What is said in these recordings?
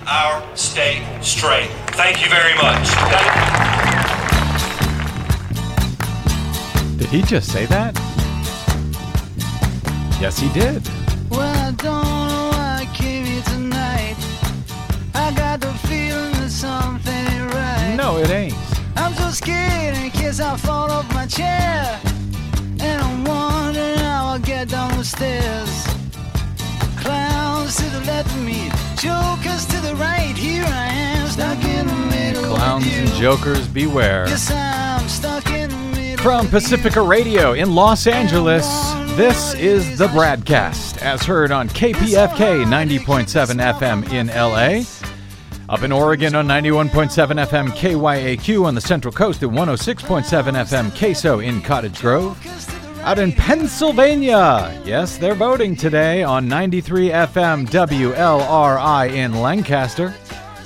our state straight. Thank you very much. Did he just say that? Yes, he did. Well, I don't know why I came here tonight. I got the feeling that something ain't right. No, it ain't. I'm so scared in case I fall off my chair. And I'm wondering how I'll get down the stairs. Clowns to the left of me, jokers to the right. Here I am, stuck in the middle. Clowns and jokers, beware. Yes, I'm stuck in the middle. From Pacifica Radio in Los Angeles, this is the Bradcast, as heard on KPFK 90.7 FM in LA. Up in Oregon on 91.7 FM KYAQ on the Central Coast and 106.7 FM Queso in Cottage Grove. Out in Pennsylvania, yes, they're voting today on 93 FM WLRI in Lancaster.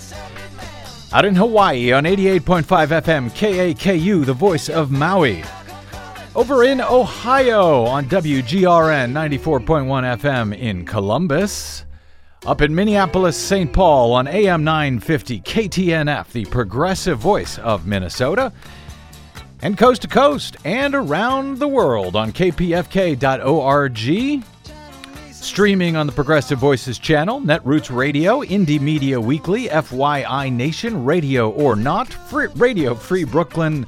Out in Hawaii on 88.5 FM KAKU, the voice of Maui. Over in Ohio on WGRN 94.1 FM in Columbus. Up in Minneapolis, St. Paul on AM 950 KTNF, the progressive voice of Minnesota. And coast to coast and around the world on kpfk.org. Streaming on the Progressive Voices channel, Netroots Radio, Indie Media Weekly, FYI Nation, Radio or Not, Radio Free Brooklyn,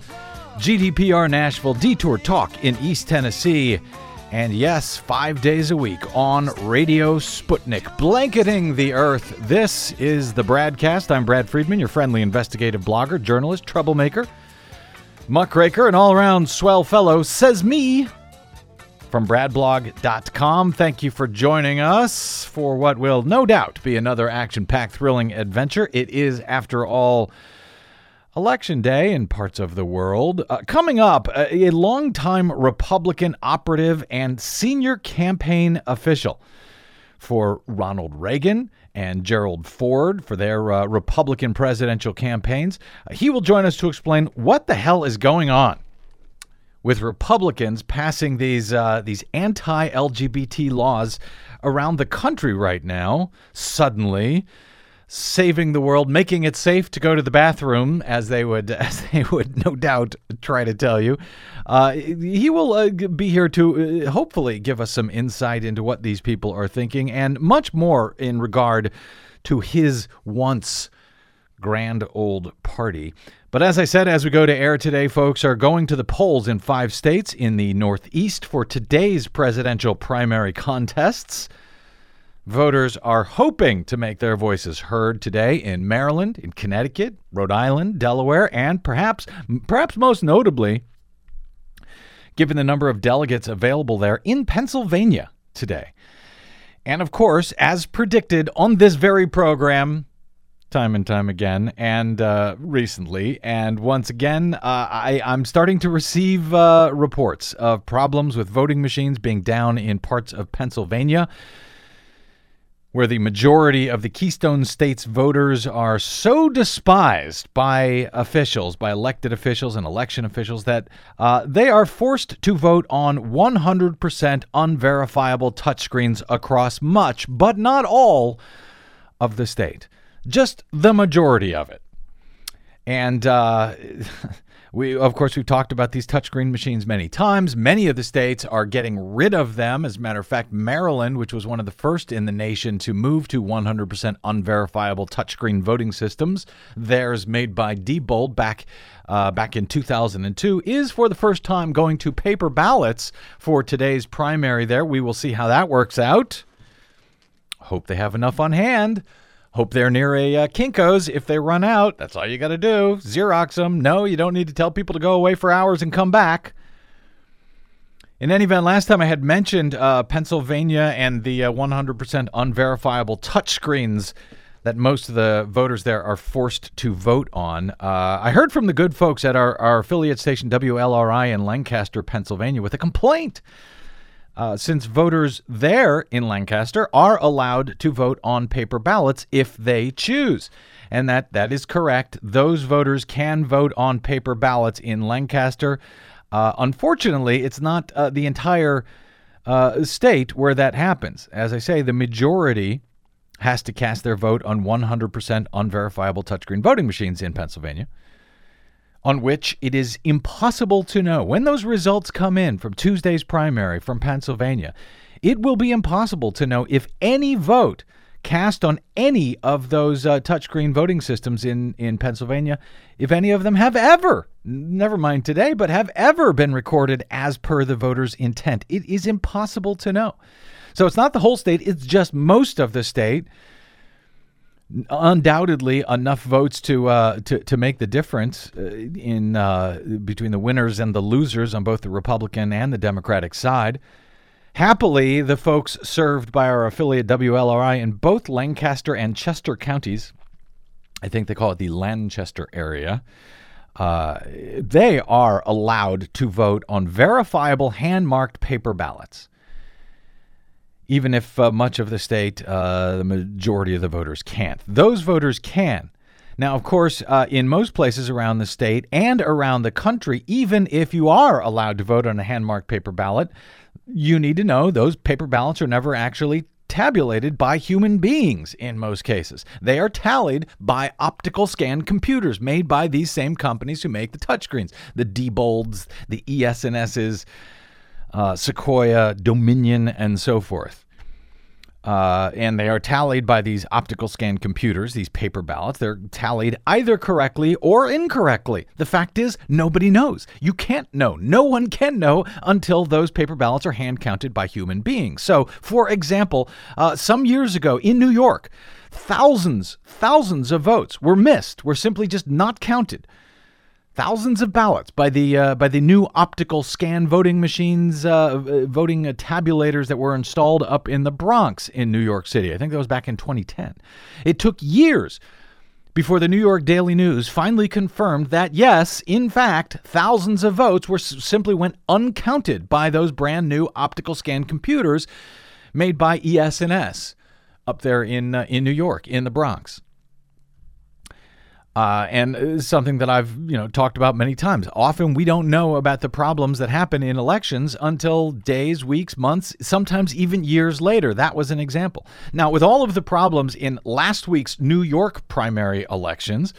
GDPR Nashville, Detour Talk in East Tennessee, and yes, 5 days a week on Radio Sputnik, blanketing the earth. This is the Bradcast. I'm Brad Friedman, your friendly investigative blogger, journalist, troublemaker, muckraker, and all-around swell fellow, says me, from bradblog.com. Thank you for joining us for what will no doubt be another action-packed, thrilling adventure. It is, after all, Election Day in parts of the world. Coming up, a longtime Republican operative and senior campaign official for Ronald Reagan and Gerald Ford for their Republican presidential campaigns. He will join us to explain what the hell is going on with Republicans passing these anti-LGBT laws around the country right now, suddenly saving the world, making it safe to go to the bathroom, as they would no doubt try to tell you. He will be here to hopefully give us some insight into what these people are thinking, and much more in regard to his once grand old party. But as I said, as we go to air today, folks are going to the polls in 5 states in the Northeast for today's presidential primary contests. Voters are hoping to make their voices heard today in Maryland, in Connecticut, Rhode Island, Delaware, and perhaps most notably, given the number of delegates available there, in Pennsylvania today. And of course, as predicted on this very program, time and time again, and recently, and once again, I'm starting to receive reports of problems with voting machines being down in parts of Pennsylvania, where the majority of the Keystone States voters are so despised by officials, by elected officials and election officials, that they are forced to vote on 100% unverifiable touchscreens across much, but not all, of the state. Just the majority of it. And we've talked about these touchscreen machines many times. Many of the states are getting rid of them. As a matter of fact, Maryland, which was one of the first in the nation to move to 100% unverifiable touchscreen voting systems, theirs made by Diebold back in 2002, is for the first time going to paper ballots for today's primary there. We will see how that works out. Hope they have enough on hand. Hope they're near a Kinko's. If they run out, that's all you got to do. Xerox them. No, you don't need to tell people to go away for hours and come back. In any event, last time I had mentioned Pennsylvania and the 100% unverifiable touchscreens that most of the voters there are forced to vote on. I heard from the good folks at our affiliate station WLRI in Lancaster, Pennsylvania, with a complaint. Since voters there in Lancaster are allowed to vote on paper ballots if they choose. And that is correct. Those voters can vote on paper ballots in Lancaster. Unfortunately, it's not the entire state where that happens. As I say, the majority has to cast their vote on 100% unverifiable touchscreen voting machines in Pennsylvania, on which it is impossible to know. When those results come in from Tuesday's primary from Pennsylvania, it will be impossible to know if any vote cast on any of those touchscreen voting systems in Pennsylvania, if any of them have ever, never mind today, but have ever been recorded as per the voter's intent. It is impossible to know. So it's not the whole state, it's just most of the state. Undoubtedly enough votes to make the difference in between the winners and the losers on both the Republican and the Democratic side. Happily, the folks served by our affiliate WLRI in both Lancaster and Chester counties, I think they call it the Lanchester area, they are allowed to vote on verifiable hand-marked paper ballots, even if much of the state, the majority of the voters can't. Those voters can. Now, of course, in most places around the state and around the country, even if you are allowed to vote on a hand-marked paper ballot, you need to know those paper ballots are never actually tabulated by human beings in most cases. They are tallied by optical scan computers made by these same companies who make the touchscreens, the Diebold's, the ES&S's, Sequoia, Dominion, and so forth. And they are tallied by these optical scan computers, these paper ballots. They're tallied either correctly or incorrectly. The fact is, nobody knows. You can't know. No one can know until those paper ballots are hand counted by human beings. So, for example, some years ago in New York, thousands of votes were missed, were simply just not counted. Thousands of ballots by the new optical scan voting machines, voting tabulators that were installed up in the Bronx in New York City. I think that was back in 2010. It took years before the New York Daily News finally confirmed that, yes, in fact, thousands of votes simply went uncounted by those brand new optical scan computers made by ES&S up there in New York, in the Bronx. And something that I've talked about many times. Often we don't know about the problems that happen in elections until days, weeks, months, sometimes even years later. That was an example. Now, with all of the problems in last week's New York primary elections,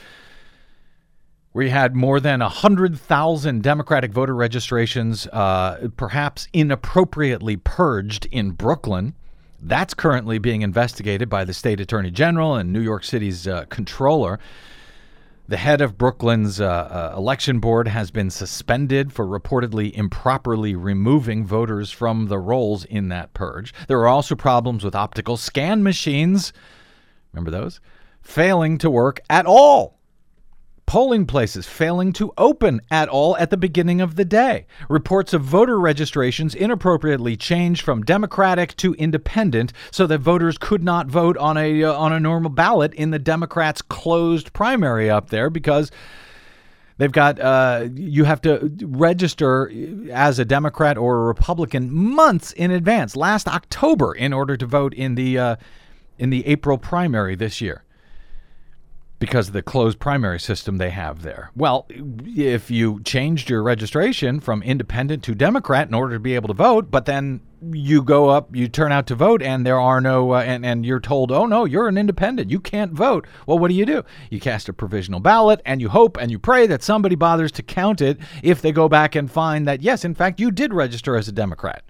we had more than 100,000 Democratic voter registrations perhaps inappropriately purged in Brooklyn. That's currently being investigated by the state attorney general and New York City's controller. The head of Brooklyn's election board has been suspended for reportedly improperly removing voters from the rolls in that purge. There are also problems with optical scan machines, remember those, failing to work at all. Polling places failing to open at all at the beginning of the day. Reports of voter registrations inappropriately changed from Democratic to Independent so that voters could not vote on a normal ballot in the Democrats' closed primary up there because they've got you have to register as a Democrat or a Republican months in advance, last October, in order to vote in the April primary this year, because of the closed primary system they have there. Well, if you changed your registration from Independent to Democrat in order to be able to vote, but then you go up, you turn out to vote, and there are no, and you're told, oh no, you're an Independent, you can't vote. Well, what do? You cast a provisional ballot, and you hope and you pray that somebody bothers to count it if they go back and find that, yes, in fact, you did register as a Democrat.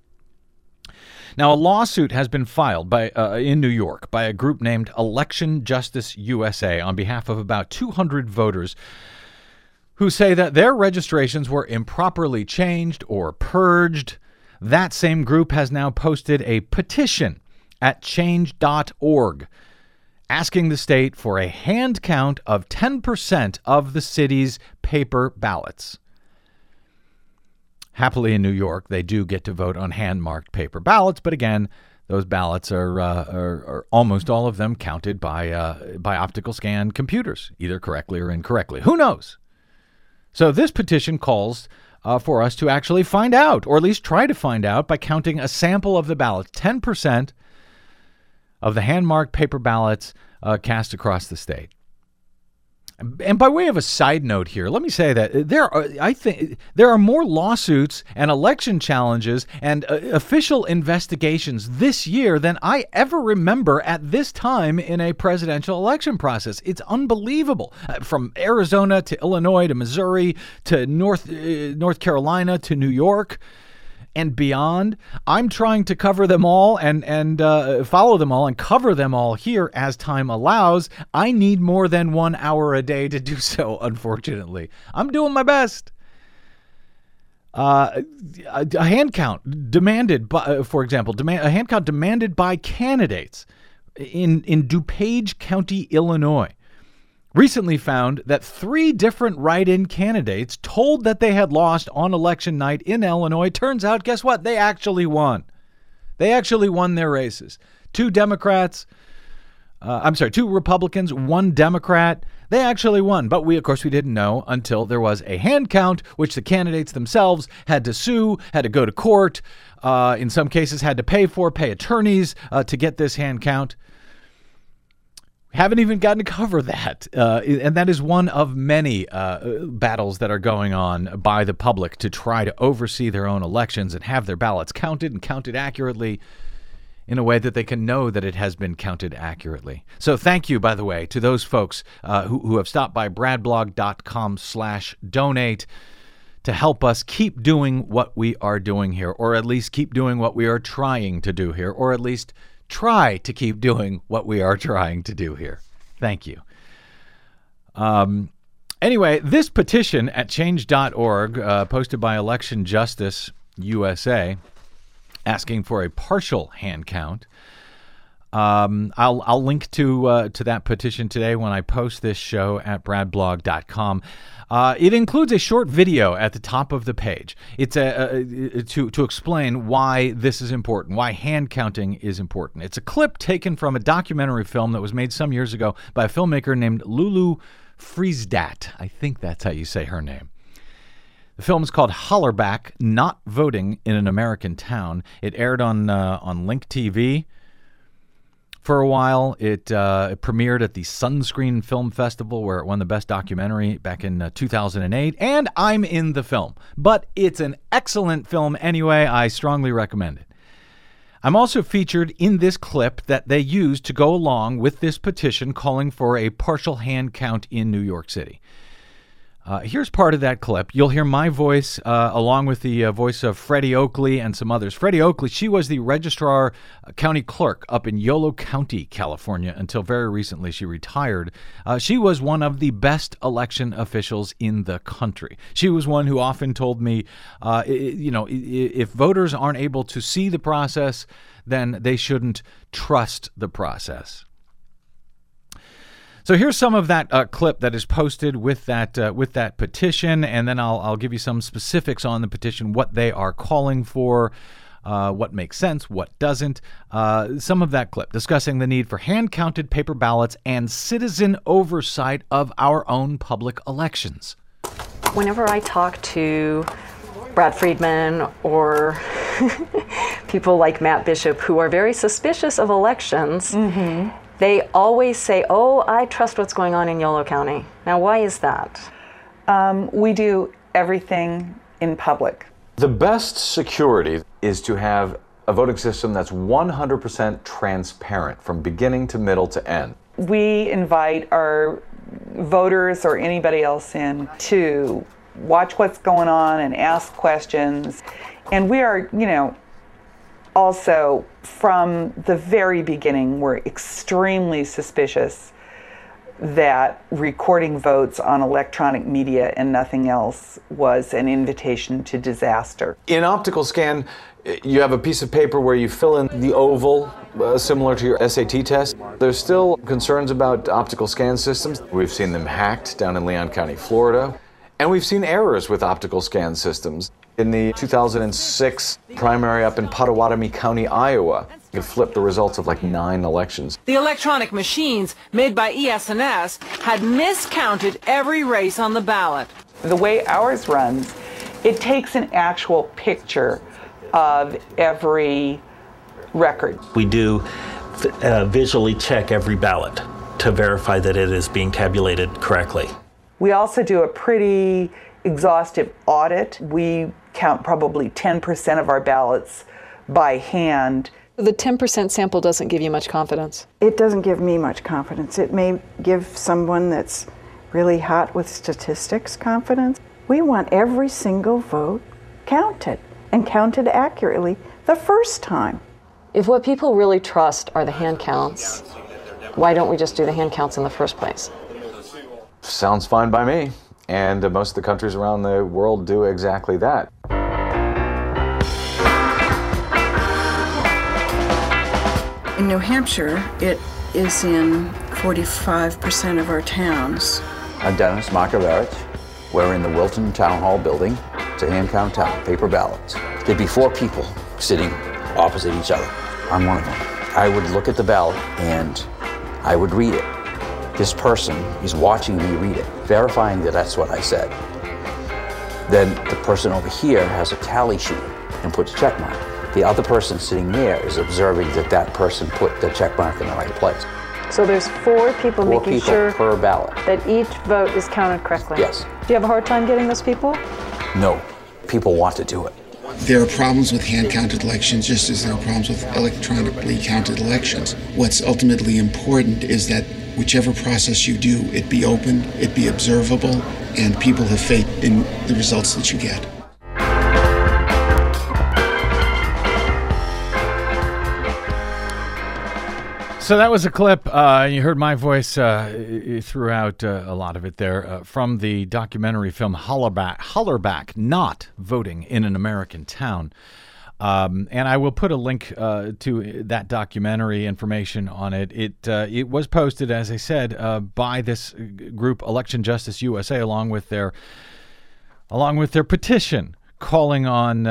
Now, a lawsuit has been filed in New York by a group named Election Justice USA on behalf of about 200 voters who say that their registrations were improperly changed or purged. That same group has now posted a petition at change.org asking the state for a hand count of 10% of the city's paper ballots. Happily, in New York, they do get to vote on hand-marked paper ballots, but again, those ballots are almost all of them counted by optical scan computers, either correctly or incorrectly. Who knows? So this petition calls for us to actually find out, or at least try to find out, by counting a sample of the ballots, 10% of the hand-marked paper ballots cast across the state. And by way of a side note here, let me say that I think there are more lawsuits and election challenges and official investigations this year than I ever remember at this time in a presidential election process. It's unbelievable. From Arizona to Illinois to Missouri to North Carolina to New York and beyond. I'm trying to cover them all and follow them all and cover them all here as time allows. I need more than 1 hour a day to do so, unfortunately. I'm doing my best. A hand count demanded by, for example, a hand count demanded by candidates in DuPage County, Illinois, recently found that 3 different write-in candidates told that they had lost on election night in Illinois. Turns out, guess what? They actually won. They actually won their races. 2 Republicans, 1 Democrat. They actually won. But we didn't know until there was a hand count, which the candidates themselves had to sue, had to go to court, in some cases had to pay attorneys to get this hand count. Haven't even gotten to cover that. And that is one of many battles that are going on by the public to try to oversee their own elections and have their ballots counted and counted accurately in a way that they can know that it has been counted accurately. So thank you, by the way, to those folks who have stopped by bradblog.com/donate to help us keep doing what we are doing here, or at least keep doing what we are trying to do here, or at least try to keep doing what we are trying to do here. Thank you. Anyway, this petition at change.org, posted by Election Justice USA, asking for a partial hand count. I'll link to that petition today when I post this show at bradblog.com. It includes a short video at the top of the page. It's to explain why this is important, why hand counting is important. It's a clip taken from a documentary film that was made some years ago by a filmmaker named Lulu Friesdat. I think that's how you say her name. The film is called Hollerback: Not Voting in an American Town. It aired on Link TV for a while. It premiered at the Sunscreen Film Festival, where it won the Best Documentary back in 2008. And I'm in the film. But it's an excellent film anyway. I strongly recommend it. I'm also featured in this clip that they used to go along with this petition calling for a partial hand count in New York City. Here's part of that clip. You'll hear my voice along with the voice of Freddie Oakley and some others. Freddie Oakley, she was the registrar county clerk up in Yolo County, California, until very recently she retired. She was one of the best election officials in the country. She was one who often told me, if voters aren't able to see the process, then they shouldn't trust the process. So here's some of that clip that is posted with that petition, and then I'll give you some specifics on the petition, what they are calling for, what makes sense, what doesn't. Some of that clip discussing the need for hand-counted paper ballots and citizen oversight of our own public elections. Whenever I talk to Brad Friedman or people like Matt Bishop who are very suspicious of elections, they always say, "Oh, I trust what's going on in Yolo County." Now, why is that? We do everything in public. The best security is to have a voting system that's 100% transparent from beginning to middle to end. We invite our voters or anybody else in to watch what's going on and ask questions. And we are, also, from the very beginning, we're extremely suspicious that recording votes on electronic media and nothing else was an invitation to disaster. In optical scan, you have a piece of paper where you fill in the oval, similar to your SAT test. There's still concerns about optical scan systems. We've seen them hacked down in Leon County, Florida. And we've seen errors with optical scan systems. In the 2006 primary up in Pottawatomie County, Iowa, it flipped the results of like 9 elections. The electronic machines made by ES&S had miscounted every race on the ballot. The way ours runs, it takes an actual picture of every record. We do visually check every ballot to verify that it is being tabulated correctly. We also do a pretty exhaustive audit. We count probably 10% of our ballots by hand. The 10% sample doesn't give you much confidence. It doesn't give me much confidence. It may give someone that's really hot with statistics confidence. We want every single vote counted, and counted accurately the first time. If what people really trust are the hand counts, why don't we just do the hand counts in the first place? Sounds fine by me. And most of the countries around the world do exactly that. In New Hampshire, it is in 45% of our towns. I'm Dennis Markovich. We're in the Wilton Town Hall building. It's a hand count town, paper ballots. There'd be 4 people sitting opposite each other. I'm one of them. I would look at the ballot and I would read it. This person is watching me read it, verifying that that's what I said. Then the person over here has a tally sheet and puts a check mark. The other person sitting there is observing that that person put the check mark in the right place. So there's 4 people 4 making people sure per ballot. that each vote is counted correctly. Yes. Do you have a hard time getting those people? No, people want to do it. There are problems with hand-counted elections just as there are problems with electronically counted elections. What's ultimately important is that whichever process you do, it be open, it be observable, and people have faith in the results that you get. So that was a clip. You heard my voice throughout a lot of it there from the documentary film Hollerback, Not Voting in an American Town. And I will put a link to that documentary information on it. It was posted, as I said, by this group, Election Justice USA, along with their petition calling on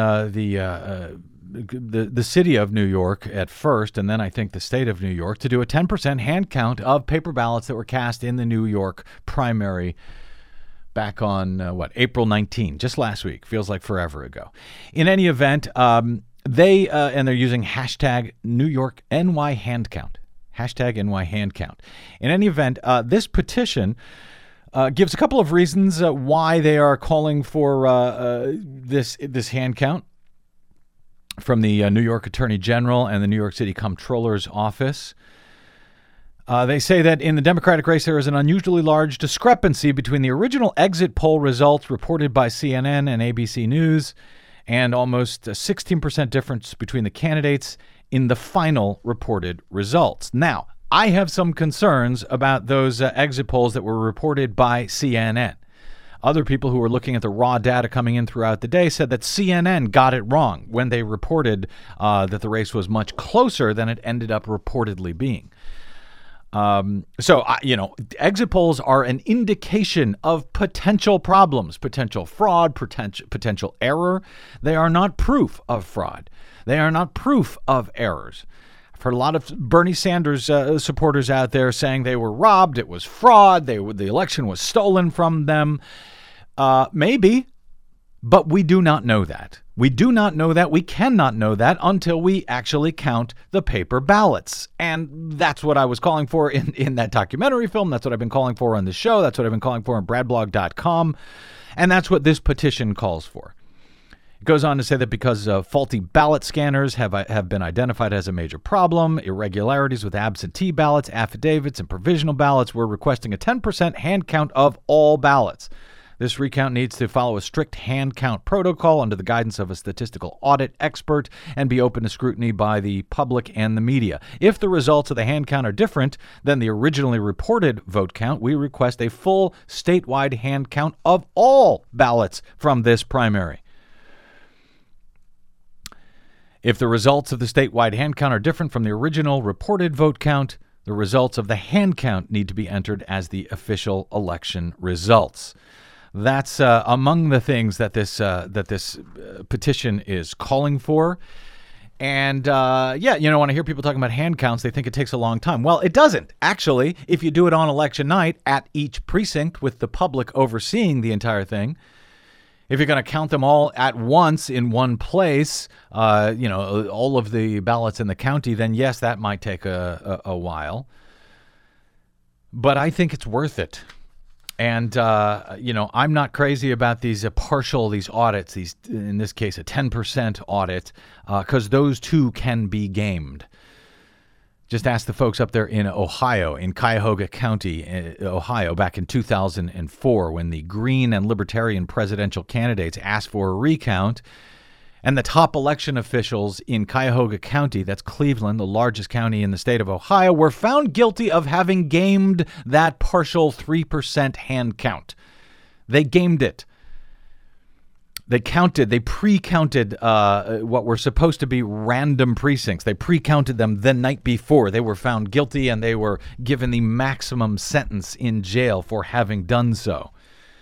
the city of New York at first, and then I think the state of New York, to do a 10% hand count of paper ballots that were cast in the New York primary back on, April 19, just last week. Feels like forever ago. In any event, they're using hashtag New York NY hand count. Hashtag NY hand count. In any event, this petition gives a couple of reasons why they are calling for this hand count from the New York Attorney General and the New York City Comptroller's Office. They say that in the Democratic race, there is an unusually large discrepancy between the original exit poll results reported by CNN and ABC News and almost a 16% difference between the candidates in the final reported results. Now, I have some concerns about those exit polls that were reported by CNN. Other people who were looking at the raw data coming in throughout the day said that CNN got it wrong when they reported that the race was much closer than it ended up reportedly being. Exit polls are an indication of potential problems, potential fraud, potential error. They are not proof of fraud. They are not proof of errors. I've heard a lot of Bernie Sanders supporters out there saying they were robbed, it was fraud, the election was stolen from them. Maybe, but we do not know that. We do not know that. We cannot know that until we actually count the paper ballots. And that's what I was calling for in that documentary film. That's what I've been calling for on the show. That's what I've been calling for on bradblog.com. And that's what this petition calls for. It goes on to say that because faulty ballot scanners have been identified as a major problem, irregularities with absentee ballots, affidavits, and provisional ballots, we're requesting a 10% hand count of all ballots. This recount needs to follow a strict hand count protocol under the guidance of a statistical audit expert and be open to scrutiny by the public and the media. If the results of the hand count are different than the originally reported vote count, we request a full statewide hand count of all ballots from this primary. If the results of the statewide hand count are different from the original reported vote count, the results of the hand count need to be entered as the official election results. That's among the things that this petition is calling for. And, when I hear people talking about hand counts, they think it takes a long time. Well, it doesn't. Actually, if you do it on election night at each precinct with the public overseeing the entire thing, if you're going to count them all at once in one place, all of the ballots in the county, then yes, that might take a while. But I think it's worth it. And, I'm not crazy about these these audits, in this case, a 10% audit, because those too can be gamed. Just ask the folks up there in Ohio, in Cuyahoga County, Ohio, back in 2004, when the Green and Libertarian presidential candidates asked for a recount. And the top election officials in Cuyahoga County, that's Cleveland, the largest county in the state of Ohio, were found guilty of having gamed that partial 3% hand count. They gamed it. They pre-counted what were supposed to be random precincts. They pre-counted them the night before. They were found guilty, and they were given the maximum sentence in jail for having done so.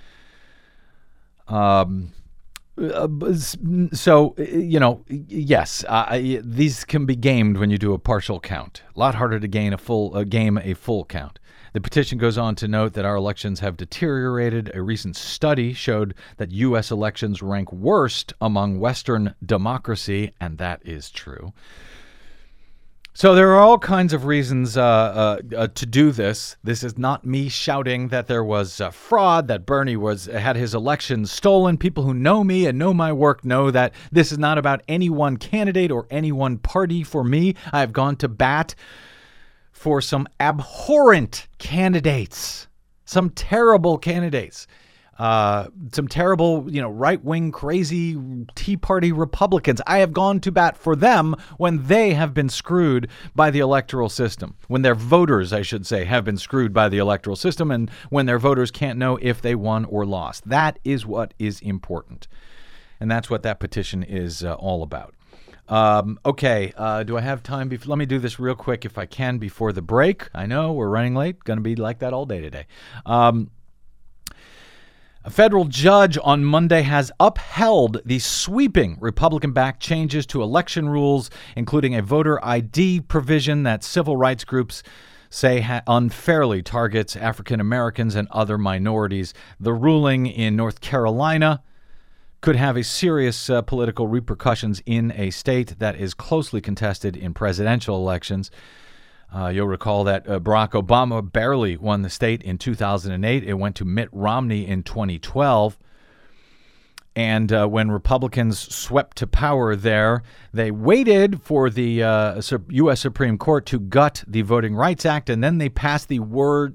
Yes, these can be gamed when you do a partial count. A lot harder to game a full count. The petition goes on to note that our elections have deteriorated. A recent study showed that U.S. elections rank worst among Western democracy, and that is true. So there are all kinds of reasons to do this. This is not me shouting that there was fraud, that Bernie had his election stolen. People who know me and know my work know that this is not about any one candidate or any one party for me. I have gone to bat for some abhorrent candidates, some terrible candidates. Some terrible, right-wing, crazy Tea Party Republicans. I have gone to bat for them when they have been screwed by the electoral system, when their voters, I should say, have been screwed by the electoral system, and when their voters can't know if they won or lost. That is what is important, and that's what that petition is all about. Okay, do I have time? Let me do this real quick if I can before the break. I know we're running late. Going to be like that all day today. A federal judge on Monday has upheld the sweeping Republican-backed changes to election rules, including a voter ID provision that civil rights groups say unfairly targets African Americans and other minorities. The ruling in North Carolina could have a serious political repercussions in a state that is closely contested in presidential elections. You'll recall that Barack Obama barely won the state in 2008. It went to Mitt Romney in 2012. And when Republicans swept to power there, they waited for the U.S. Supreme Court to gut the Voting Rights Act, and then they passed the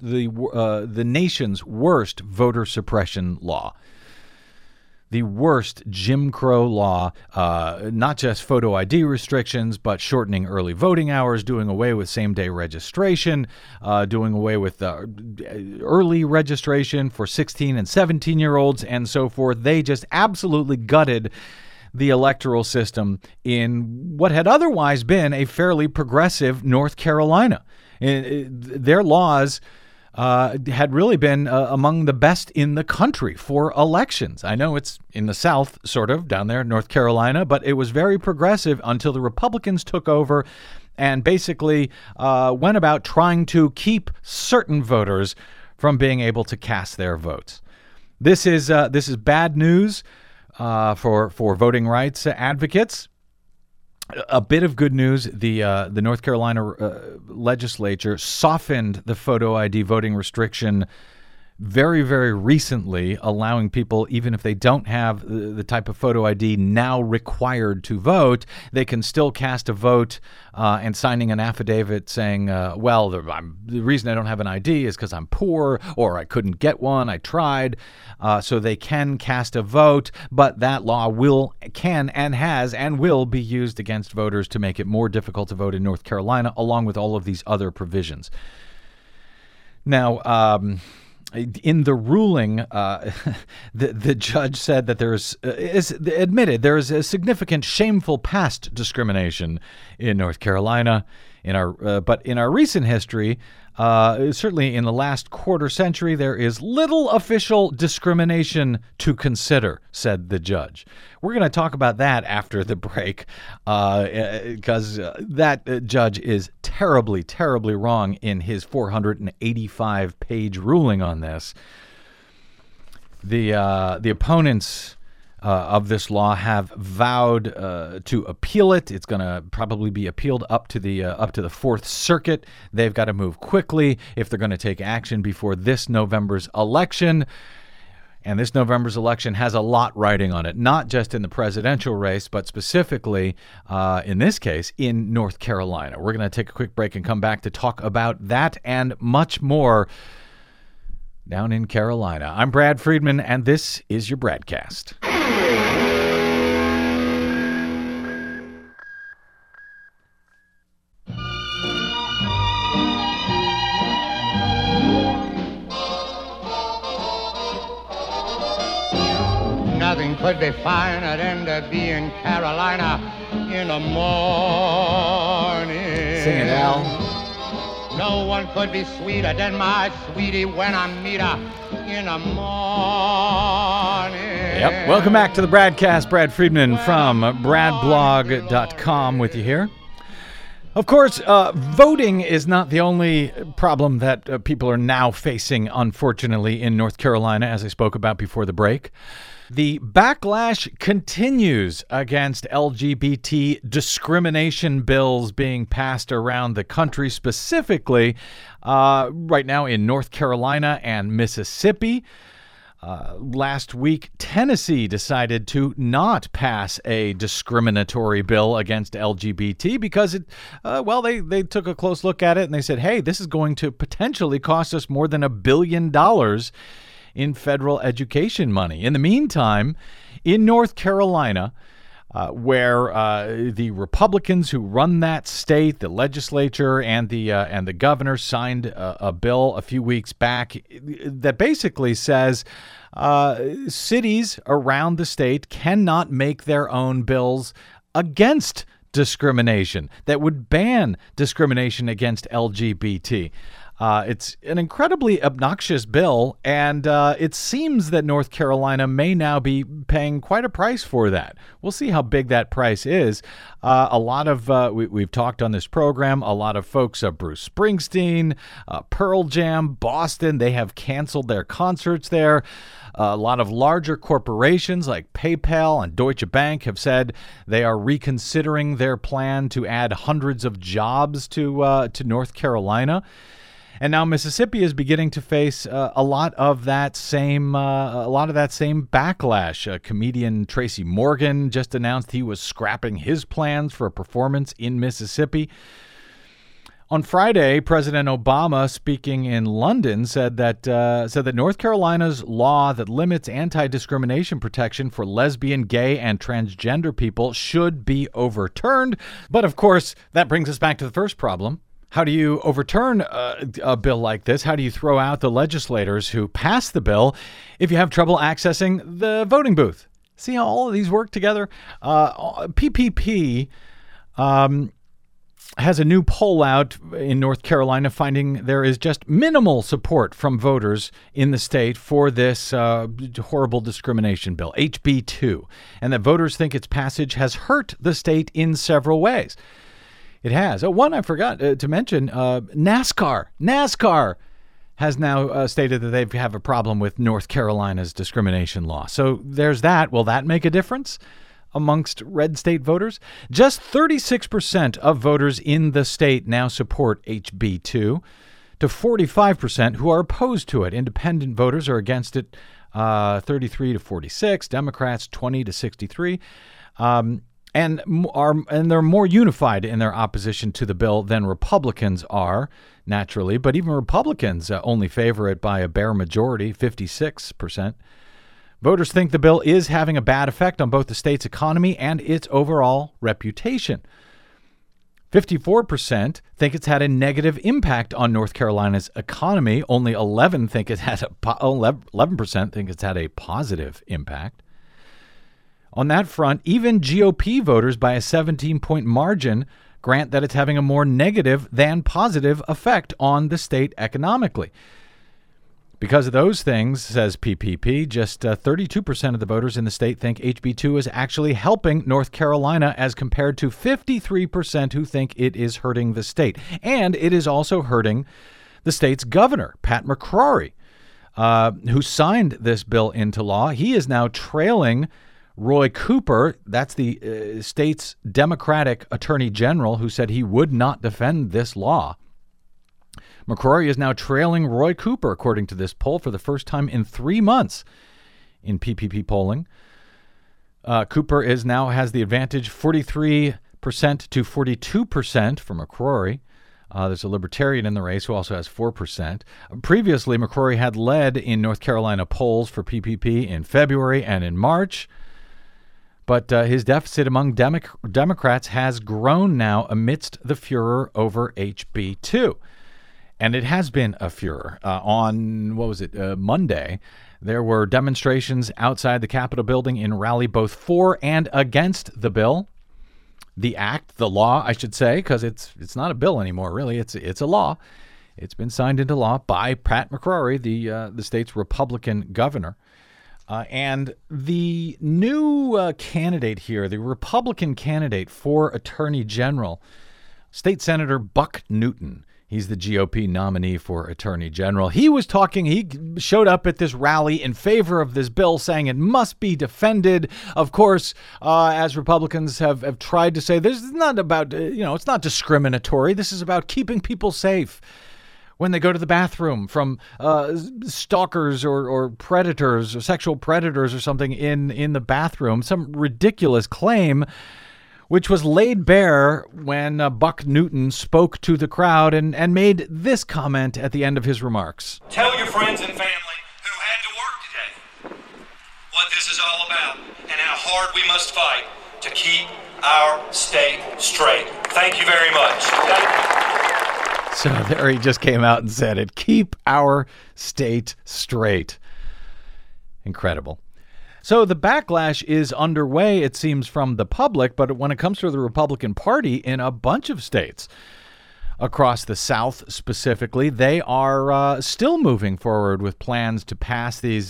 nation's worst voter suppression law. The worst Jim Crow law, not just photo ID restrictions, but shortening early voting hours, doing away with same-day registration, doing away with early registration for 16 and 17-year-olds, and so forth. They just absolutely gutted the electoral system in what had otherwise been a fairly progressive North Carolina. Their laws had really been among the best in the country for elections. I know it's in the South, sort of, down there in North Carolina, but it was very progressive until the Republicans took over and basically went about trying to keep certain voters from being able to cast their votes. This is bad news for voting rights advocates. A bit of good news, the North Carolina legislature softened the photo ID voting restriction very, very recently, allowing people, even if they don't have the type of photo ID now required to vote, they can still cast a vote and signing an affidavit saying, the reason I don't have an ID is because I'm poor or I couldn't get one, I tried. So they can cast a vote, but that law can and will be used against voters to make it more difficult to vote in North Carolina, along with all of these other provisions. Now, in the ruling, the judge said that there is a significant shameful past discrimination in North Carolina. But in our recent history, certainly in the last quarter century, there is little official discrimination to consider, said the judge. We're going to talk about that after the break, because that judge is terribly, terribly wrong in his 485-page ruling on this. The opponents of this law have vowed to appeal it. It's going to probably be appealed up to the Fourth Circuit. They've got to move quickly if they're going to take action before this November's election. And this November's election has a lot riding on it, not just in the presidential race, but specifically, in this case, in North Carolina. We're going to take a quick break and come back to talk about that and much more down in Carolina. I'm Brad Friedman, and this is your Bradcast. Nothing could be finer than to be in Carolina in the morning. Sing it, Al. No one could be sweeter than my sweetie when I meet her in the morning. Yep. Welcome back to the Bradcast. Brad Friedman from bradblog.com with you here. Of course, voting is not the only problem that people are now facing, unfortunately, in North Carolina, as I spoke about before the break. The backlash continues against LGBT discrimination bills being passed around the country, specifically right now in North Carolina and Mississippi. Last week, Tennessee decided to not pass a discriminatory bill against LGBT because they took a close look at it and they said, hey, this is going to potentially cost us more than $1 billion in federal education money. In the meantime, in North Carolina, where the Republicans who run that state, the legislature and the governor signed a bill a few weeks back that basically says cities around the state cannot make their own bills against discrimination that would ban discrimination against LGBT. It's an incredibly obnoxious bill, and it seems that North Carolina may now be paying quite a price for that. We'll see how big that price is. A lot of we've talked on this program. A lot of folks, Bruce Springsteen, Pearl Jam, Boston, they have canceled their concerts there. A lot of larger corporations like PayPal and Deutsche Bank have said they are reconsidering their plan to add hundreds of jobs to North Carolina. And now Mississippi is beginning to face a lot of that same backlash. Comedian Tracy Morgan just announced he was scrapping his plans for a performance in Mississippi. On Friday, President Obama, speaking in London, said that North Carolina's law that limits anti-discrimination protection for lesbian, gay, and transgender people should be overturned. But of course, that brings us back to the first problem. How do you overturn a bill like this? How do you throw out the legislators who passed the bill if you have trouble accessing the voting booth? See how all of these work together? PPP has a new poll out in North Carolina finding there is just minimal support from voters in the state for this horrible discrimination bill, HB 2, and that voters think its passage has hurt the state in several ways. It has. One I forgot to mention, NASCAR. NASCAR has now stated that they have a problem with North Carolina's discrimination law. So there's that. Will that make a difference amongst red state voters? Just 36% of voters in the state now support HB 2 to 45% who are opposed to it. Independent voters are against it 33 to 46, Democrats 20 to 63. And they're more unified in their opposition to the bill than Republicans are, naturally. But even Republicans only favor it by a bare majority, 56%. Voters think the bill is having a bad effect on both the state's economy and its overall reputation. 54% think it's had a negative impact on North Carolina's economy. Only 11% think it's had a positive impact. On that front, even GOP voters by a 17-point margin grant that it's having a more negative than positive effect on the state economically. Because of those things, says PPP, just 32% of the voters in the state think HB 2 is actually helping North Carolina as compared to 53% who think it is hurting the state. And it is also hurting the state's governor, Pat McCrory, who signed this bill into law. He is now trailing Roy Cooper, that's the state's Democratic Attorney General, who said he would not defend this law. McCrory is now trailing Roy Cooper, according to this poll, for the first time in 3 months in PPP polling. Cooper now has the advantage, 43% to 42% for McCrory. There's a Libertarian in the race who also has 4%. Previously, McCrory had led in North Carolina polls for PPP in February and in March. But his deficit among Democrats has grown now amidst the furor over HB 2. And it has been a furor. On, Monday, there were demonstrations outside the Capitol building in Raleigh, both for and against the bill. The act, the law, I should say, because it's not a bill anymore, really. It's a law. It's been signed into law by Pat McCrory, the state's Republican governor. And the new candidate here, the Republican candidate for Attorney General, State Senator Buck Newton. He's the GOP nominee for Attorney General. He showed up at this rally in favor of this bill, saying it must be defended. Of course, as Republicans have tried to say, this is not about, it's not discriminatory. This is about keeping people safe when they go to the bathroom from stalkers or predators or sexual predators or something in the bathroom. Some ridiculous claim, which was laid bare when Buck Newton spoke to the crowd and made this comment at the end of his remarks. Tell your friends and family who had to work today what this is all about and how hard we must fight to keep our state straight. Thank you very much. So there he just came out and said it. Keep our state straight. Incredible. So the backlash is underway, it seems, from the public, but when it comes to the Republican Party in a bunch of states across the South specifically, they are still moving forward with plans to pass these,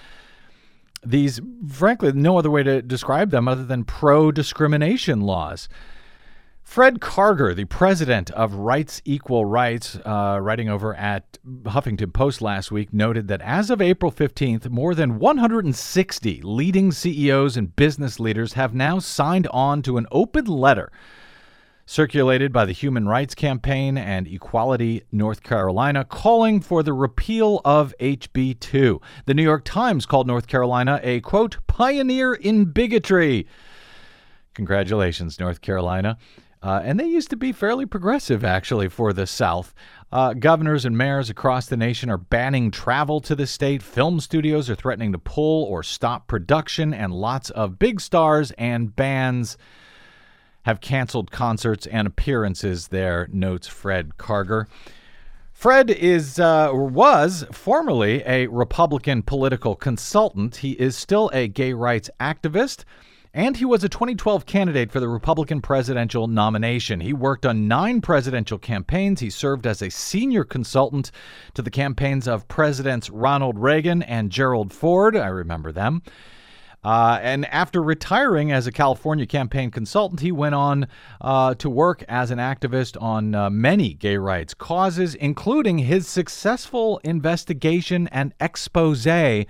frankly, no other way to describe them other than pro-discrimination laws. Fred Karger, the president of Rights Equal Rights, writing over at Huffington Post last week, noted that as of April 15th, more than 160 leading CEOs and business leaders have now signed on to an open letter circulated by the Human Rights Campaign and Equality North Carolina calling for the repeal of HB 2. The New York Times called North Carolina a, quote, pioneer in bigotry. Congratulations, North Carolina. And they used to be fairly progressive, actually, for the South. Governors and mayors across the nation are banning travel to the state. Film studios are threatening to pull or stop production, and lots of big stars and bands have canceled concerts and appearances there, notes Fred Karger. Fred was formerly a Republican political consultant. He is still a gay rights activist. And he was a 2012 candidate for the Republican presidential nomination. He worked on 9 presidential campaigns. He served as a senior consultant to the campaigns of Presidents Ronald Reagan and Gerald Ford. I remember them. And after retiring as a California campaign consultant, he went on to work as an activist on many gay rights causes, including his successful investigation and expose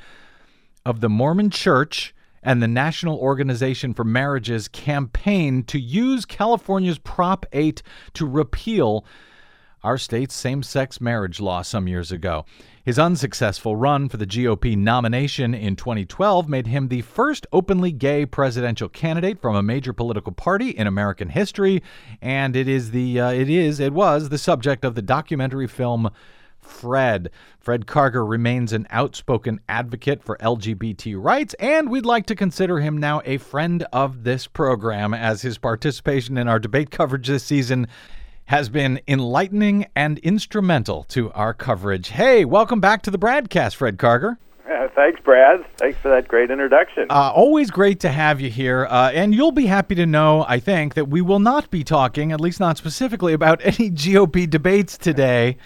of the Mormon Church and the National Organization for Marriage's campaign to use California's Prop 8 to repeal our state's same-sex marriage law some years ago. His unsuccessful run for the GOP nomination in 2012 made him the first openly gay presidential candidate from a major political party in American history, and it was the subject of the documentary film Fred. Fred Karger remains an outspoken advocate for LGBT rights, and we'd like to consider him now a friend of this program, as his participation in our debate coverage this season has been enlightening and instrumental to our coverage. Hey, welcome back to the Bradcast, Fred Karger. Thanks, Brad. Thanks for that great introduction. Always great to have you here. And you'll be happy to know, I think, that we will not be talking, at least not specifically, about any GOP debates today.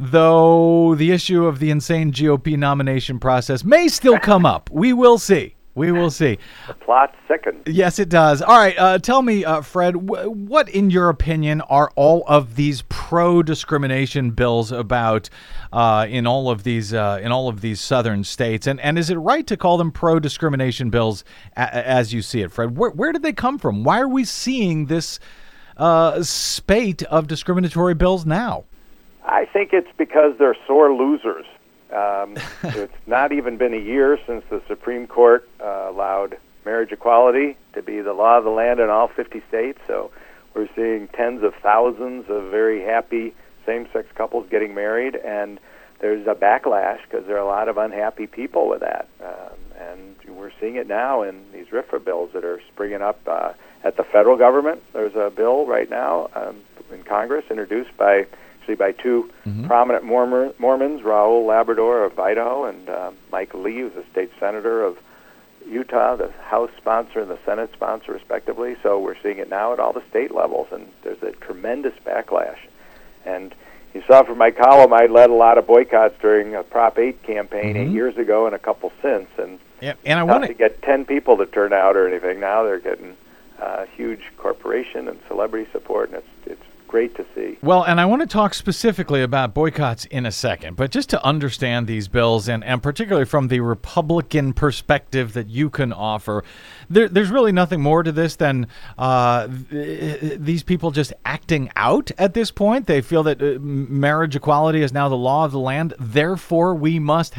Though the issue of the insane GOP nomination process may still come up. We will see. We will see. The plot thickens. Yes, it does. All right, tell me, Fred, what, in your opinion, are all of these pro-discrimination bills about in all of these southern states? And is it right to call them pro-discrimination bills as you see it, Fred? Where did they come from? Why are we seeing this spate of discriminatory bills now? I think it's because they're sore losers. It's not even been a year since the Supreme Court allowed marriage equality to be the law of the land in all 50 states. So we're seeing tens of thousands of very happy same-sex couples getting married, and there's a backlash because there are a lot of unhappy people with that. And we're seeing it now in these RFRA bills that are springing up at the federal government. There's a bill right now in Congress introduced by two prominent Mormons, Raul Labrador of Idaho and Mike Lee, who's a state senator of Utah, the House sponsor and the Senate sponsor, respectively. So we're seeing it now at all the state levels, and there's a tremendous backlash. And you saw from my column, I led a lot of boycotts during a Prop 8 campaign 8 years ago and a couple since. And I want to get 10 people to turn out or anything. Now they're getting huge corporation and celebrity support, and it's great to see. Well, and I want to talk specifically about boycotts in a second, but just to understand these bills, and particularly from the Republican perspective that you can offer, there's really nothing more to this than these people just acting out at this point. They feel that marriage equality is now the law of the land, therefore we must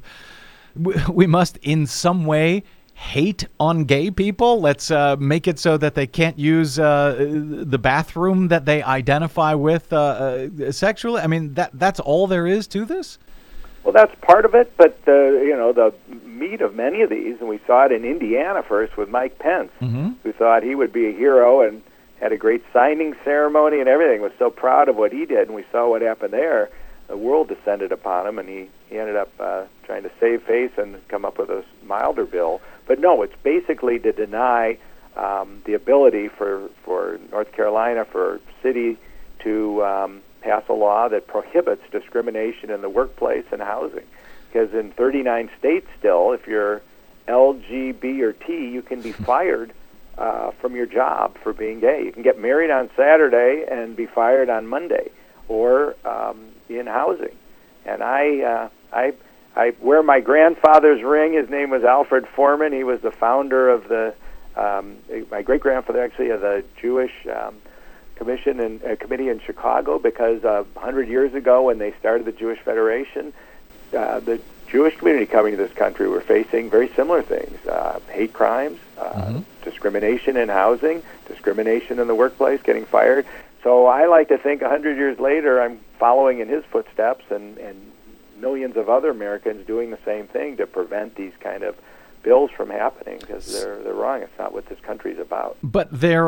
in some way hate on gay people. Let's make it so that they can't use the bathroom that they identify with sexually. I mean, that's all there is to this? Well, that's part of it, but the meat of many of these, and we saw it in Indiana first with Mike Pence, who thought he would be a hero and had a great signing ceremony and everything, was so proud of what he did, and we saw what happened there. The world descended upon him, and he ended up trying to save face and come up with a milder bill. But no, it's basically to deny the ability for North Carolina, for a city to pass a law that prohibits discrimination in the workplace and housing. Because in 39 states still, if you're LGBT or T, you can be fired from your job for being gay. You can get married on Saturday and be fired on Monday, or in housing. And I wear my grandfather's ring. His name was Alfred Foreman. He was the founder of my great-grandfather, actually, of the Jewish Commission and Committee in Chicago, because 100 years ago when they started the Jewish Federation, the Jewish community coming to this country were facing very similar things: hate crimes, discrimination in housing, discrimination in the workplace, getting fired. So I like to think 100 years later I'm following in his footsteps, and millions of other Americans doing the same thing to prevent these kind of bills from happening, because they're wrong. It's not what this country's about. But they're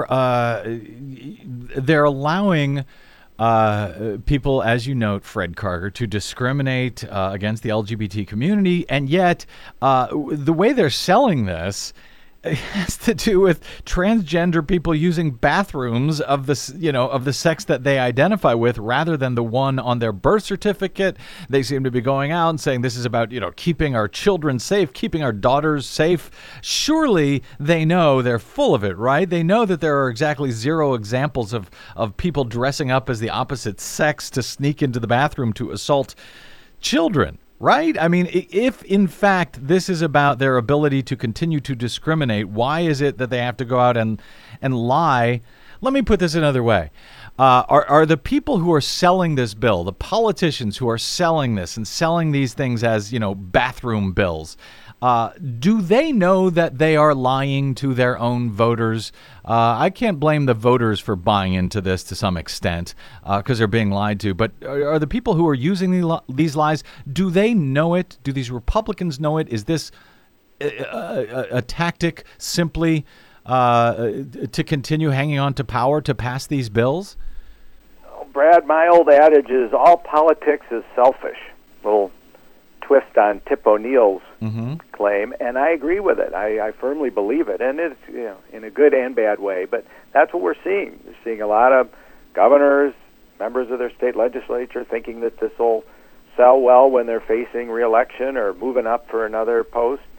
allowing people, as you note, Fred Karger, to discriminate against the LGBT community, and yet the way they're selling this has to do with transgender people using bathrooms of the sex that they identify with, rather than the one on their birth certificate. They seem to be going out and saying this is about keeping our children safe, keeping our daughters safe. Surely they know, they're full of it, right? They know that there are exactly zero examples of people dressing up as the opposite sex to sneak into the bathroom to assault children. Right? I mean, if in fact this is about their ability to continue to discriminate, why is it that they have to go out and lie? Let me put this another way. Are the people who are selling this bill, the politicians who are selling this and selling these things as, bathroom bills, do they know that they are lying to their own voters? I can't blame the voters for buying into this to some extent because they're being lied to. But are the people who are using these lies, do they know it? Do these Republicans know it? Is this a tactic simply to continue hanging on to power to pass these bills? Oh, Brad, my old adage is all politics is selfish. Little twist on Tip O'Neill's claim, and I agree with it. I firmly believe it, and it's in a good and bad way. But that's what we're seeing. We're seeing a lot of governors, members of their state legislature, thinking that this will sell well when they're facing re-election or moving up for another post.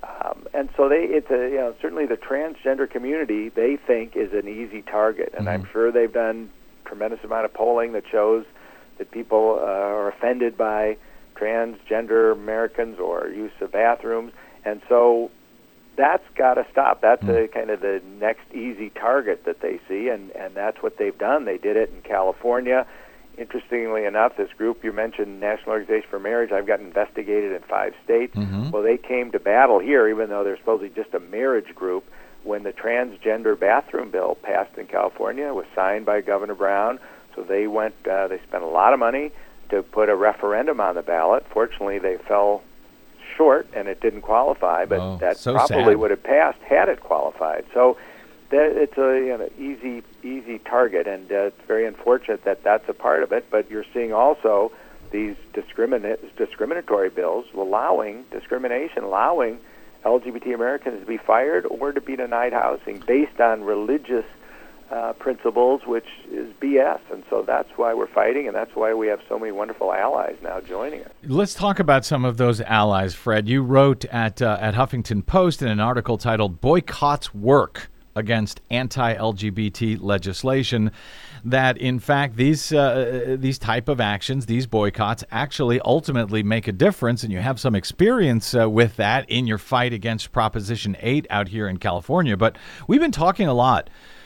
And so certainly the transgender community they think is an easy target, and I'm sure they've done tremendous amount of polling that shows that people are offended by transgender Americans or use of bathrooms, and so that's got to stop. That's kind of the next easy target that they see, and that's what they've done. They did it in California. Interestingly enough, this group you mentioned, National Organization for Marriage, I've got investigated in 5 states. Well, they came to battle here, even though they're supposedly just a marriage group, when the transgender bathroom bill passed in California. It was signed by Governor Brown. So they spent a lot of money to put a referendum on the ballot. Fortunately, they fell short, and it didn't qualify, but that so probably sad. would have passed had it qualified. So it's a easy target, and it's very unfortunate that that's a part of it. But you're seeing also these discriminatory bills allowing discrimination, allowing LGBT Americans to be fired or to be denied housing based on religious principles, which is BS. And so that's why we're fighting, and that's why we have so many wonderful allies now joining us. Let's talk about some of those allies, Fred. You wrote at Huffington Post in an article titled "Boycotts Work Against Anti-LGBT Legislation" that, in fact, these type of actions, these boycotts, actually ultimately make a difference, and you have some experience with that in your fight against Proposition 8 out here in California. But we've been talking a lot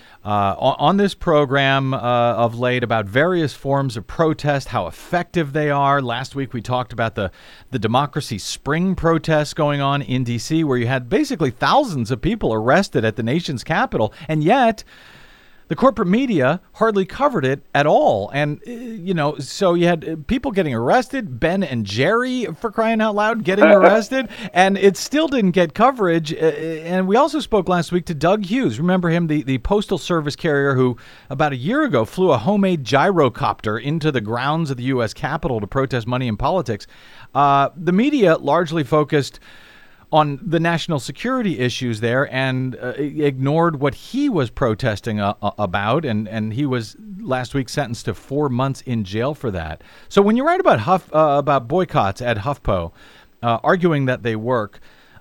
on this program of late about various forms of protest, how effective they are. Last week we talked about the Democracy Spring protests going on in D.C., where you had basically thousands of people arrested at the nation's capital, and yet the corporate media hardly covered it at all. And, so you had people getting arrested, Ben and Jerry, for crying out loud, getting arrested, and it still didn't get coverage. And we also spoke last week to Doug Hughes. Remember him, the Postal Service carrier who about a year ago flew a homemade gyrocopter into the grounds of the U.S. Capitol to protest money in politics. The media largely focused on the national security issues there and ignored what he was protesting about, and he was last week sentenced to 4 months in jail for that. So when you write about boycotts at HuffPo, arguing that they work,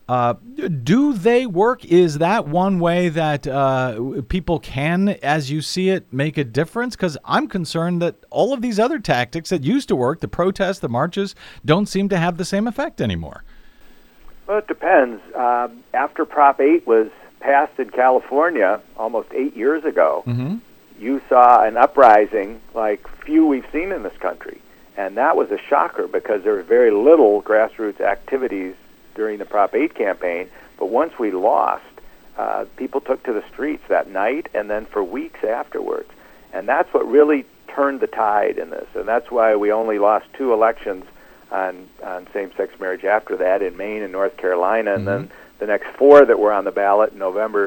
do they work? Is that one way that people can, as you see it, make a difference? Because I'm concerned that all of these other tactics that used to work, the protests, the marches, don't seem to have the same effect anymore. Well, it depends. After Prop 8 was passed in California almost 8 years ago, you saw an uprising like few we've seen in this country. And that was a shocker because there was very little grassroots activities during the Prop 8 campaign. But once we lost, people took to the streets that night and then for weeks afterwards. And that's what really turned the tide in this. And that's why we only lost 2 elections on same-sex marriage after that in Maine and North Carolina, and then the next 4 that were on the ballot in November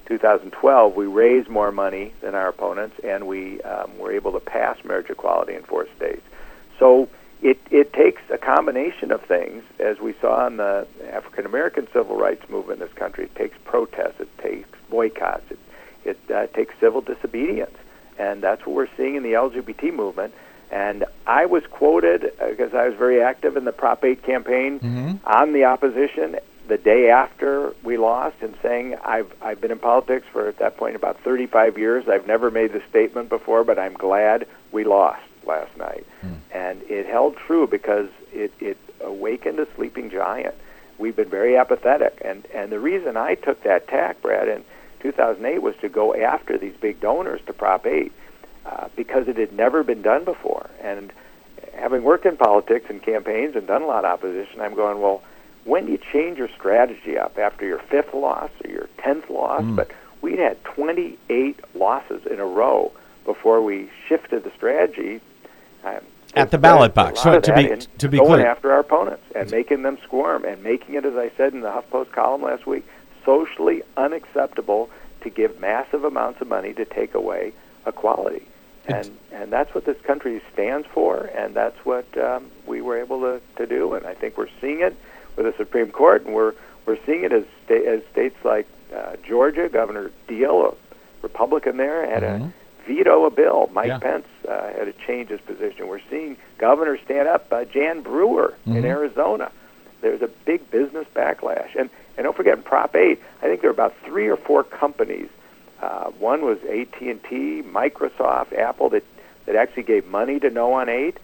2012, we raised more money than our opponents, and we were able to pass marriage equality in 4 states. So it takes a combination of things, as we saw in the African-American civil rights movement in this country. It takes protests, it takes boycotts, it takes civil disobedience, and that's what we're seeing in the LGBT movement. And I was quoted, because I was very active in the Prop 8 campaign, on the opposition the day after we lost, and saying, I've been in politics for, at that point, about 35 years. I've never made this statement before, but I'm glad we lost last night. And it held true because it awakened a sleeping giant. We've been very apathetic. And the reason I took that tack, Brad, in 2008 was to go after these big donors to Prop 8. Because it had never been done before. And having worked in politics and campaigns and done a lot of opposition, I'm going, well, when do you change your strategy up? After your 5th loss or your 10th loss? But we'd had 28 losses in a row before we shifted the strategy. At the ballot box. So to be going clear, after our opponents and making them squirm and making it, as I said in the HuffPost column last week, socially unacceptable to give massive amounts of money to take away equality. And that's what this country stands for, and that's what we were able to do. And I think we're seeing it with the Supreme Court, and we're seeing it as states like Georgia. Governor Deal, a Republican there, had to veto a bill. Mike Pence had to change his position. We're seeing governors stand up. Jan Brewer in Arizona. There's a big business backlash. And And don't forget, in Prop 8, I think there were about 3 or 4 companies. One was AT&T, Microsoft, Apple, that actually gave money to No on 8.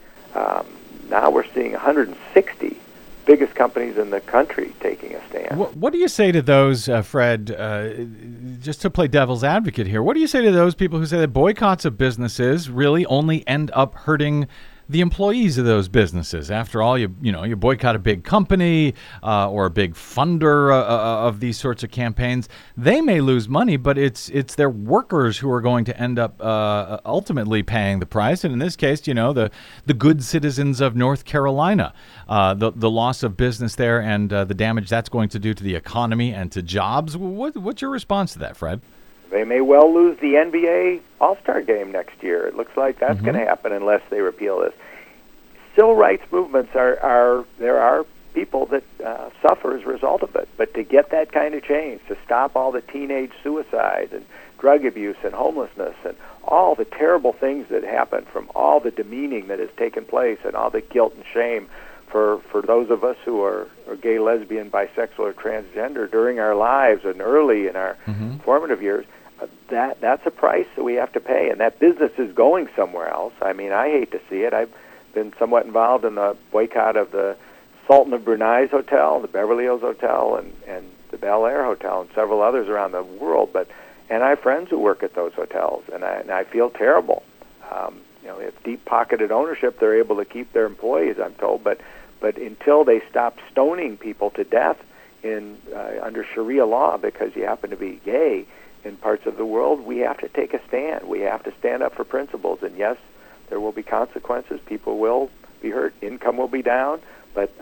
Now we're seeing 160 biggest companies in the country taking a stand. What do you say to those, Fred, just to play devil's advocate here, what do you say to those people who say that boycotts of businesses really only end up hurting the employees of those businesses? After all, you boycott a big company or a big funder of these sorts of campaigns. They may lose money, but it's their workers who are going to end up ultimately paying the price. And in this case, the good citizens of North Carolina, the loss of business there and the damage that's going to do to the economy and to jobs. What's your response to that, Fred? They may well lose the NBA All-Star Game next year. It looks like that's going to happen unless they repeal this. Civil rights movements there are people that suffer as a result of it. But to get that kind of change, to stop all the teenage suicides and drug abuse and homelessness and all the terrible things that happen from all the demeaning that has taken place and all the guilt and shame for those of us who are gay, lesbian, bisexual, or transgender during our lives and early in our formative years, that's a price that we have to pay, and that business is going somewhere else. I mean, I hate to see it. I've been somewhat involved in the boycott of the Sultan of Brunei's hotel, the Beverly Hills Hotel, and the Bel Air Hotel, and several others around the world. And I have friends who work at those hotels, and I feel terrible. If deep-pocketed ownership, they're able to keep their employees, I'm told, but until they stop stoning people to death under Sharia law because you happen to be gay in parts of the world, we have to take a stand. We have to stand up for principles. And yes, there will be consequences. People will be hurt. Income will be down. But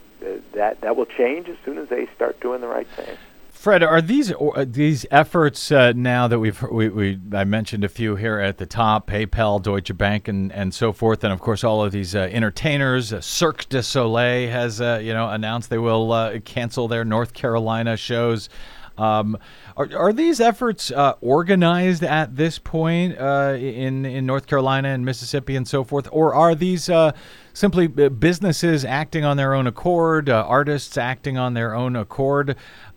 that will change as soon as they start doing the right thing. Fred, are these efforts now that I mentioned a few here at the top, PayPal, Deutsche Bank, and so forth, and of course all of these entertainers, Cirque du Soleil has announced they will cancel their North Carolina shows. Are these efforts organized at this point in North Carolina and Mississippi and so forth, or are these simply businesses acting on their own accord, artists acting on their own accord?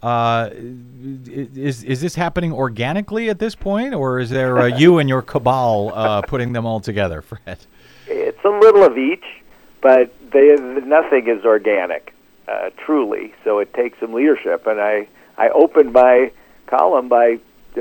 Is this happening organically at this point, or is there you and your cabal putting them all together, Fred? It's a little of each, but nothing is organic, truly. So it takes some leadership, and I opened my column by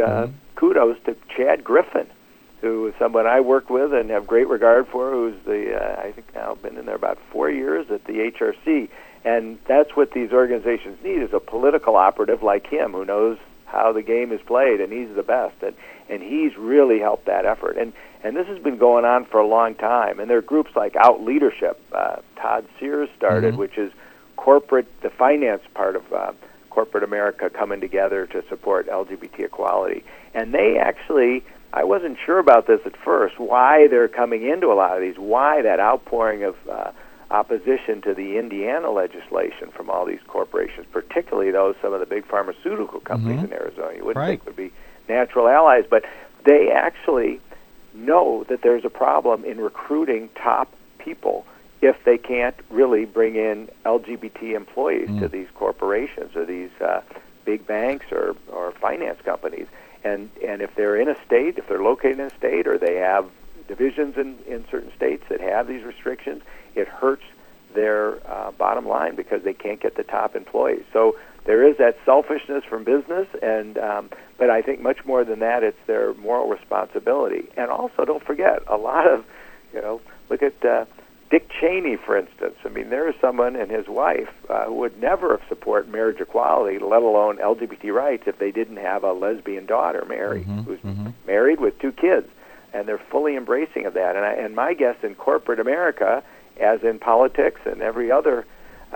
kudos to Chad Griffin, who is someone I work with and have great regard for, who's I think now been in there about 4 years at the HRC. And that's what these organizations need, is a political operative like him who knows how the game is played, and he's the best. And he's really helped that effort. And this has been going on for a long time. And there are groups like Out Leadership, Todd Sears started, which is the finance part of corporate America coming together to support LGBT equality. And they actually, I wasn't sure about this at first, why they're coming into a lot of these, why that outpouring of opposition to the Indiana legislation from all these corporations, particularly some of the big pharmaceutical companies in Arizona. You wouldn't think would be natural allies, but they actually know that there's a problem in recruiting top people if they can't really bring in LGBT employees to these corporations or these big banks or finance companies. And if they're in a state, if they're located in a state, or they have divisions in certain states that have these restrictions, it hurts their bottom line because they can't get the top employees. So there is that selfishness from business, but I think much more than that, it's their moral responsibility. And also, don't forget, a lot of, look at Dick Cheney, for instance. I mean, there is someone and his wife who would never have supported marriage equality, let alone LGBT rights, if they didn't have a lesbian daughter, Mary, who's married with 2 kids. And they're fully embracing of that. And my guess in corporate America, as in politics and every other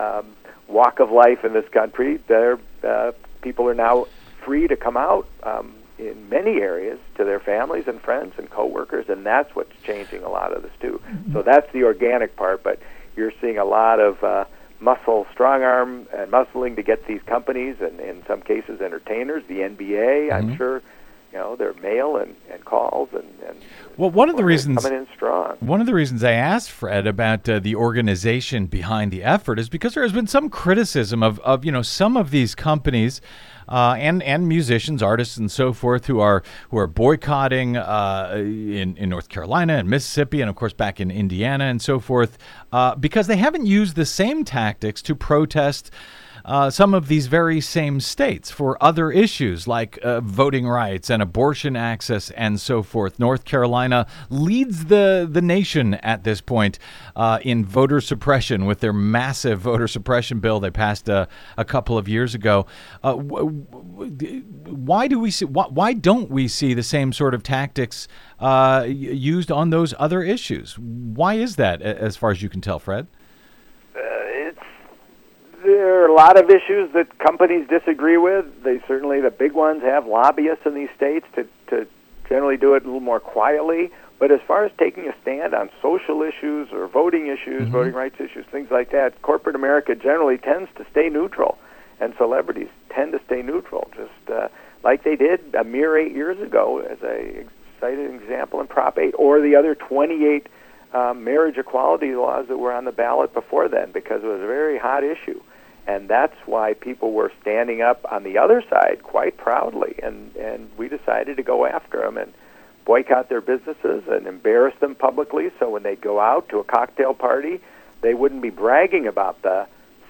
walk of life in this country, people are now free to come out in many areas to their families and friends and coworkers, and that's what's changing a lot of this too. So that's the organic part, but you're seeing a lot of strong arm and muscling to get these companies, and in some cases entertainers, the NBA, I'm sure, their mail and calls and well, one of the reasons coming in strong. One of the reasons I asked Fred about the organization behind the effort is because there has been some criticism of some of these companies and musicians, artists, and so forth who are boycotting in North Carolina and Mississippi, and of course back in Indiana and so forth, because they haven't used the same tactics to protest some of these very same states for other issues like voting rights and abortion access and so forth. North Carolina leads the nation at this point in voter suppression with their massive voter suppression bill they passed a couple of years ago. Why don't we see the same sort of tactics used on those other issues? Why is that, as far as you can tell, Fred? There are a lot of issues that companies disagree with. The big ones have lobbyists in these states to generally do it a little more quietly. But as far as taking a stand on social issues or voting issues, voting rights issues, things like that, corporate America generally tends to stay neutral, and celebrities tend to stay neutral, just like they did a mere 8 years ago, as I cited an example in Prop 8, or the other 28 marriage equality laws that were on the ballot before then, because it was a very hot issue. And that's why people were standing up on the other side quite proudly, and we decided to go after them and boycott their businesses and embarrass them publicly, so when they go out to a cocktail party, they wouldn't be bragging about the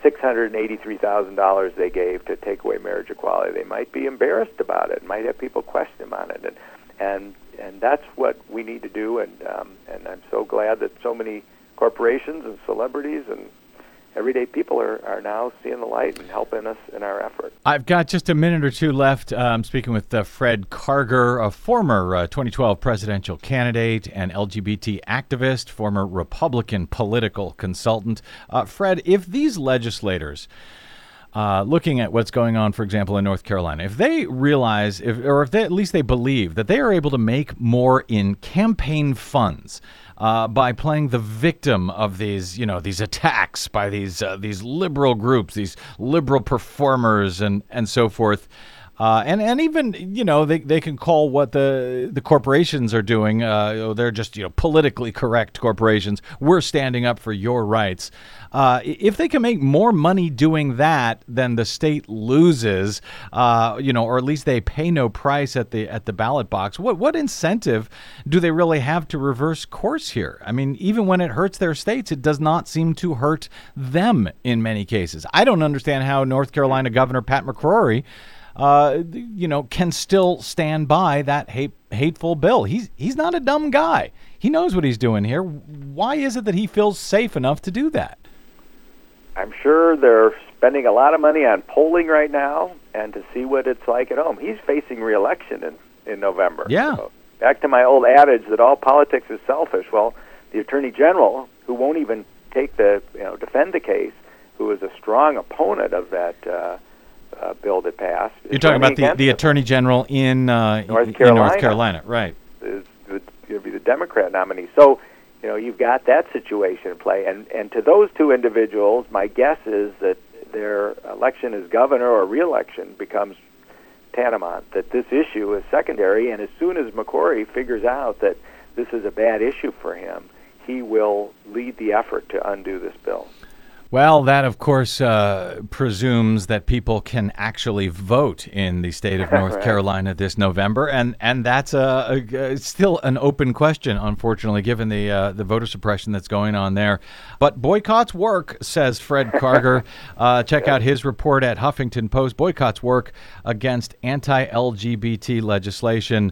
$683,000 they gave to take away marriage equality. They might be embarrassed about it, might have people question them on it, and that's what we need to do, and I'm so glad that so many corporations and celebrities and everyday people are now seeing the light and helping us in our effort. I've got just a minute or two left. I'm speaking with Fred Karger, a former 2012 presidential candidate and LGBT activist, former Republican political consultant. Fred, if these legislators, looking at what's going on, for example, in North Carolina, if they realize, if they, at least they believe that they are able to make more in campaign funds by playing the victim of these attacks by these liberal groups, these liberal performers, and so forth. And even, they can call what the corporations are doing. They're just, politically correct corporations. We're standing up for your rights. If they can make more money doing that than the state loses, or at least they pay no price at the ballot box, what incentive do they really have to reverse course here? I mean, even when it hurts their states, it does not seem to hurt them in many cases. I don't understand how North Carolina Governor Pat McCrory can still stand by that hateful bill. He's not a dumb guy. He knows what he's doing here. Why is it that he feels safe enough to do that? I'm sure they're spending a lot of money on polling right now and to see what it's like at home. He's facing re-election in November. Yeah. So back to my old adage that all politics is selfish. Well, the Attorney General, who won't even defend the case, who is a strong opponent of that bill that passed. You're talking about the Attorney General in North Carolina, right? It'll be the Democrat nominee. So, you've got that situation in play. And to those two individuals, my guess is that their election as governor or re-election becomes tantamount, that this issue is secondary. And as soon as McCrory figures out that this is a bad issue for him, he will lead the effort to undo this bill. Well, that, of course, presumes that people can actually vote in the state of North Carolina this November, and that's still an open question, unfortunately, given the voter suppression that's going on there. But boycotts work, says Fred Karger. Check out his report at Huffington Post. Boycotts work against anti-LGBT legislation.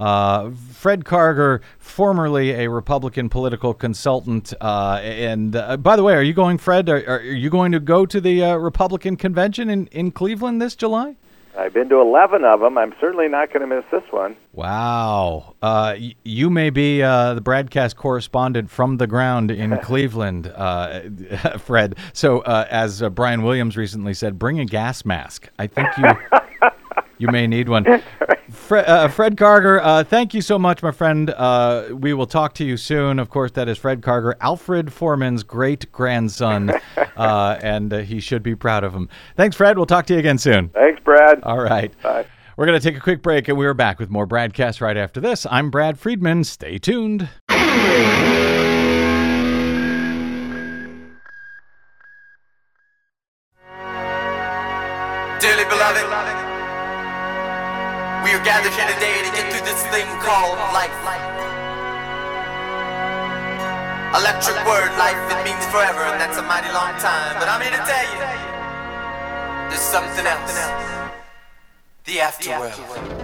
Fred Karger, formerly a Republican political consultant, and by the way, are you going, Fred? Are you going to go to the Republican convention in Cleveland this July? I've been to 11 of them. I'm certainly not going to miss this one. Wow. You may be the broadcast correspondent from the ground in Cleveland, Fred. So as Brian Williams recently said, bring a gas mask. I think you may need one. Fred Karger, thank you so much, my friend. We will talk to you soon. Of course, that is Fred Karger, Alfred Foreman's great-grandson, and he should be proud of him. Thanks, Fred. We'll talk to you again soon. Thanks, Brad. All right. Bye. We're going to take a quick break, and we're back with more Bradcast right after this. I'm Brad Friedman. Stay tuned. Dearly beloved, we are gathered here today to get through this thing called life. Electric word, life, it means forever, and that's a mighty long time. But I'm here to tell you, there's something else. The afterworld.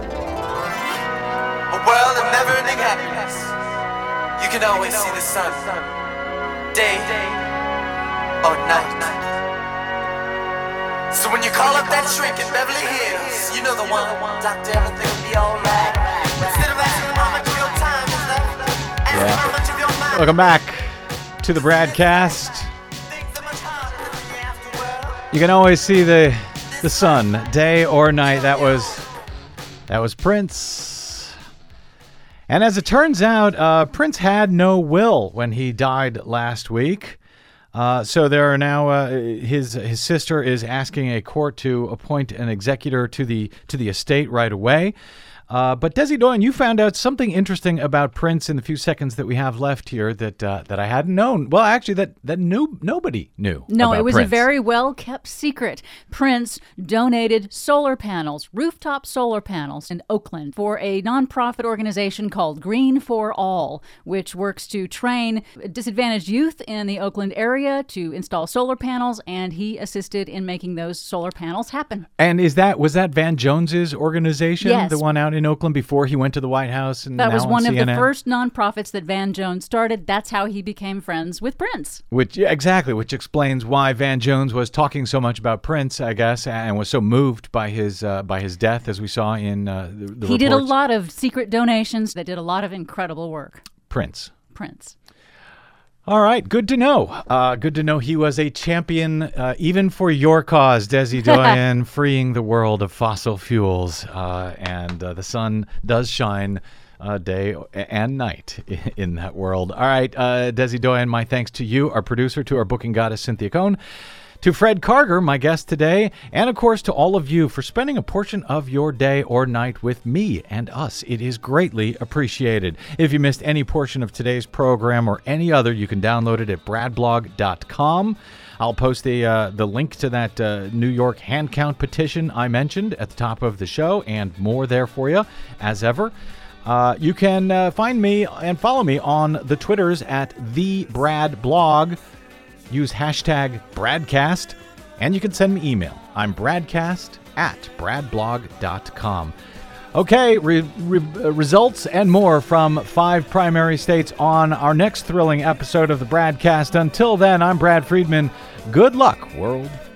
A world of never-ending happiness. You can always see the sun, day or night. So when you call up that shrink in Beverly Hills, you know the one, doctor, everything will be alright. Instead of asking how much of your time is left, ask how much of your mind. Welcome back to the Bradcast. You can always see the sun, day or night. That was Prince. And as it turns out, Prince had no will when he died last week. So there are now his sister is asking a court to appoint an executor to the estate right away. But Desi Doyen, you found out something interesting about Prince in the few seconds that we have left here that I hadn't known. Well, actually, that nobody knew. No, about it was Prince. a very well-kept secret. Prince donated solar panels, rooftop solar panels in Oakland for a nonprofit organization called Green for All, which works to train disadvantaged youth in the Oakland area to install solar panels, and he assisted in making those solar panels happen. And was that Van Jones's organization, Yes. the one out in Oakland before he went to the White House? And That was now one on of the CNN? first nonprofits that Van Jones started. That's how he became friends with Prince. Which explains why Van Jones was talking so much about Prince, I guess, and was so moved by his death, as we saw in the He did a reports. lot of secret donations that did a lot of incredible work. Prince. All right, good to know. Good to know he was a champion, even for your cause, Desi Doyen, freeing the world of fossil fuels. And the sun does shine day and night in that world. All right, Desi Doyen, my thanks to you, our producer, to our booking goddess, Cynthia Cohn, to Fred Karger, my guest today, and of course to all of you for spending a portion of your day or night with me and us. It is greatly appreciated. If you missed any portion of today's program or any other, you can download it at bradblog.com. I'll post the link to that New York hand count petition I mentioned at the top of the show and more there for you, as ever. You can find me and follow me on the Twitters at @TheBradBlog. Use hashtag Bradcast, and you can send me email. I'm bradcast@bradblog.com. Okay, results and more from 5 primary states on our next thrilling episode of the Bradcast. Until then, I'm Brad Friedman. Good luck, world.